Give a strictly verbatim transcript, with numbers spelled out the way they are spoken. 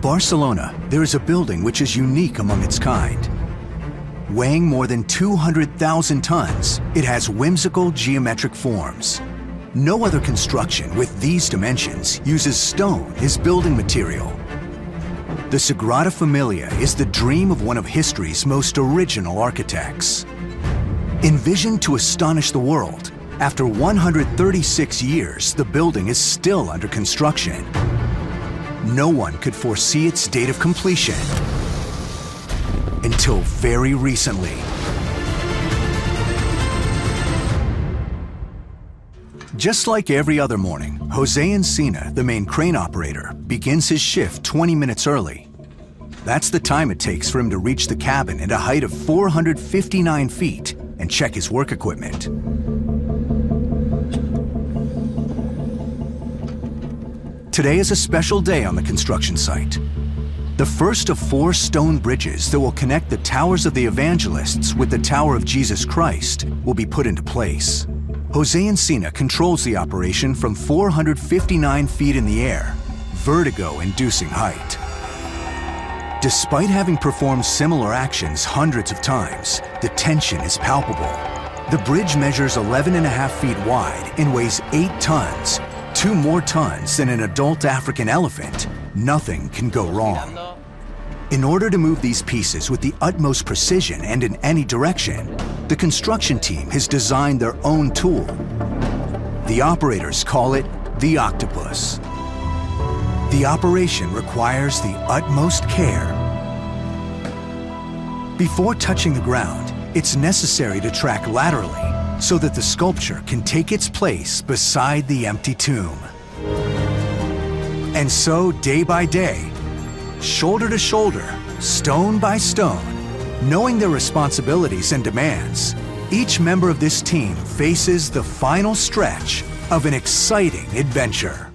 Barcelona, there is a building which is unique among its kind. Weighing more than two hundred thousand tons, it has whimsical geometric forms. No other construction with these dimensions uses stone as building material. The Sagrada Familia is the dream of one of history's most original architects. Envisioned to astonish the world, after one hundred thirty-six years, the building is still under construction. No one could foresee its date of completion until very recently. Just like every other morning, Jose Encina, the main crane operator, begins his shift twenty minutes early. That's the time it takes for him to reach the cabin at a height of four hundred fifty-nine feet and check his work equipment. Today is a special day on the construction site. The first of four stone bridges that will connect the Towers of the Evangelists with the Tower of Jesus Christ will be put into place. Jose Encina controls the operation from four hundred fifty-nine feet in the air, vertigo-inducing height. Despite having performed similar actions hundreds of times, the tension is palpable. The bridge measures eleven and a half feet wide and weighs eight tons, two more tons than an adult African elephant. Nothing can go wrong. In order to move these pieces with the utmost precision and in any direction, the construction team has designed their own tool. The operators call it the Octopus. The operation requires the utmost care. Before touching the ground, it's necessary to track laterally so that the sculpture can take its place beside the empty tomb. And so, day by day, shoulder to shoulder, stone by stone, knowing their responsibilities and demands, each member of this team faces the final stretch of an exciting adventure.